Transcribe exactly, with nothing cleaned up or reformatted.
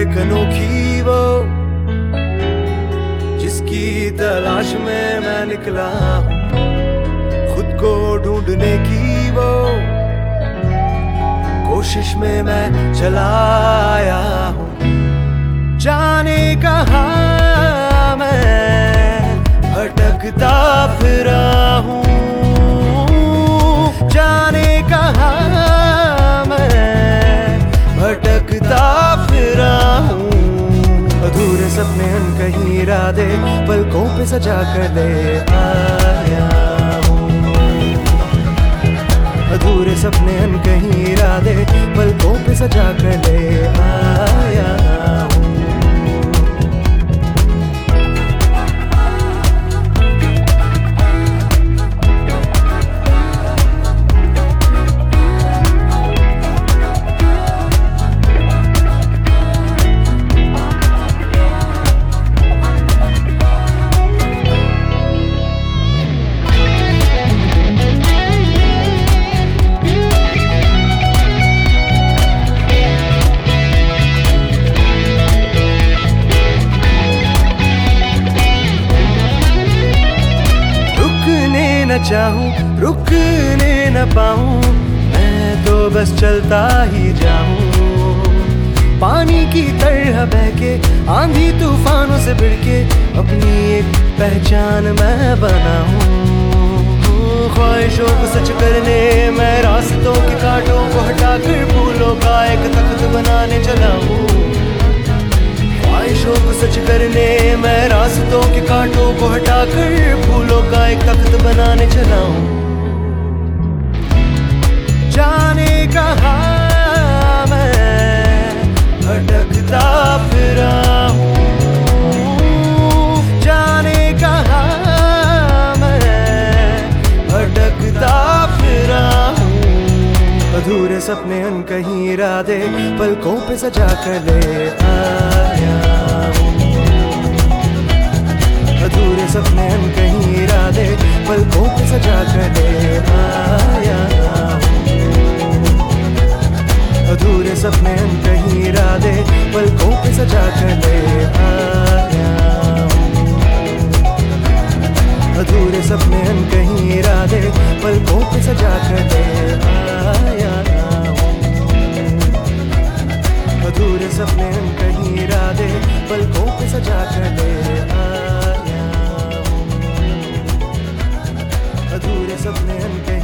एक अनोखी वो जिसकी तलाश में मैं निकला हूँ, खुद को ढूंढने की वो कोशिश में मैं चला आया हूँ। जाने कहाँ मैं भटकता फिरा हूँ, जाने कहाँ मैं भटकता फिरा हूँ। अधूरे सपने अनकहीं इरादे पलकों पे सजा कर ले आया हूँ। अधूरे सपने अनकहीं इरादे पलकों पे सजा कर ले आया हूँ। न चाहूं रुकने न पाऊं, मैं तो बस चलता ही जाऊं। पानी की तरह बहके आंधी तूफानों से भिड़के अपनी एक पहचान मैं बनाऊं। ख्वाहिशों को सच करने मैं रास्तों के कांटों को हटाकर फूलों का एक तख्त बनाने चला हूं। ख्वाहिशों को सच करने मैं रास्तों के कांटों को हटाकर फूलों का एक तख्त बनाने चला हूँ। जाने कहाँ मैं भटकता फिरा हूँ, जाने कहाँ मैं भटकता फिरा हूँ। अधूरे सपने अनकहीं इरादे पलकों पे सजा कर ले आया हूँ। अधूरे सपने अनकहीं इरादे पलकों पे सजा कर ले आया हूँ। अधूरे सपने अनकहीं इरादे पलकों पे सजा कर ले आया हूँ। अधूरे सपने अनकहीं इरादे पलकों पे सजा कर ले आया हूँ। अधूरे सपने अनकहीं इरादे पलकों पे सजा कर ले आया हूँ। अधूरे सपने अनकहीं